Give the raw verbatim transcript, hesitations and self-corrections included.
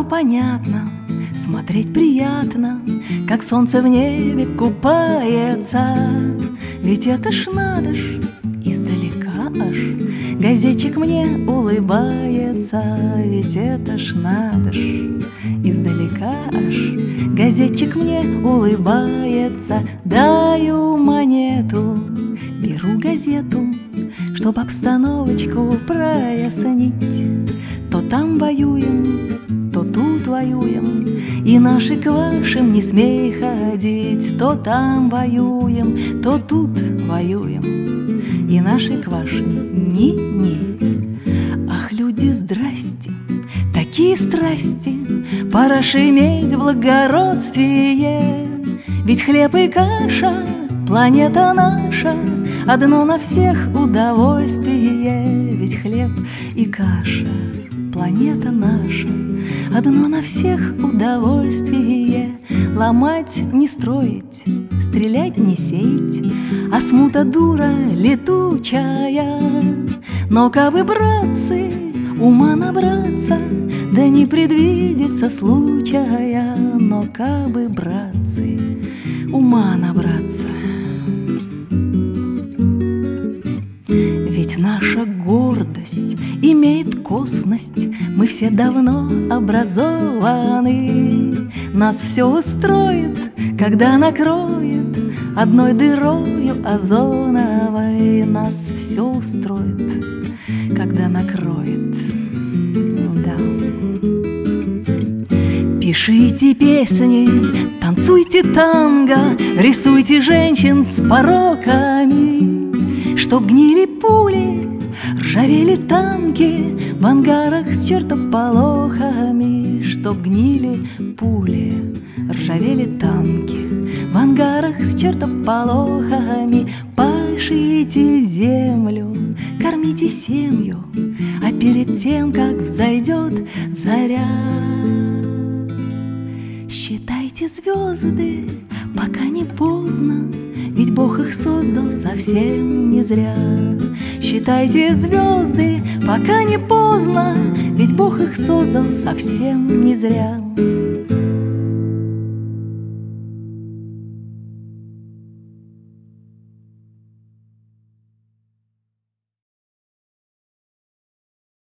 Оно понятно, смотреть приятно, как солнце в небе купается. Ведь это ж надо ж, издалека аж газетчик мне улыбается. Ведь это ж надо ж, издалека аж газетчик мне улыбается. Даю монету, беру газету, чтоб обстановочку прояснить. То там воюем, то тут воюем, и наши к вашим не смей ходить. То там воюем, то тут воюем, и наши к вашим ни-ни. Ах, люди, здрасте, такие страсти, пора ж иметь благородствие. Ведь хлеб и каша, планета наша, одно на всех удовольствие. Ведь хлеб и каша, планета наша, одно на всех удовольствие. Ломать не строить, стрелять не сеять, а смута дура летучая. Но кабы, братцы, ума набраться, да не предвидится случая. Но кабы, братцы, ума набраться. Ведь наша гордость имеет косность, мы все давно образованы. Нас все устроит, когда накроет одной дырою озоновой. Нас все устроит, когда накроет, да. Пишите песни, танцуйте танго, рисуйте женщин с пороками, чтоб гнили пули, ржавели танки в ангарах с чертополохами. Чтоб гнили пули, ржавели танки в ангарах с чертополохами. Пашите землю, кормите семью, а перед тем, как взойдет заря, считайте звезды, пока не поздно, ведь Бог их создал совсем не зря. Считайте звезды, пока не поздно, ведь Бог их создал совсем не зря.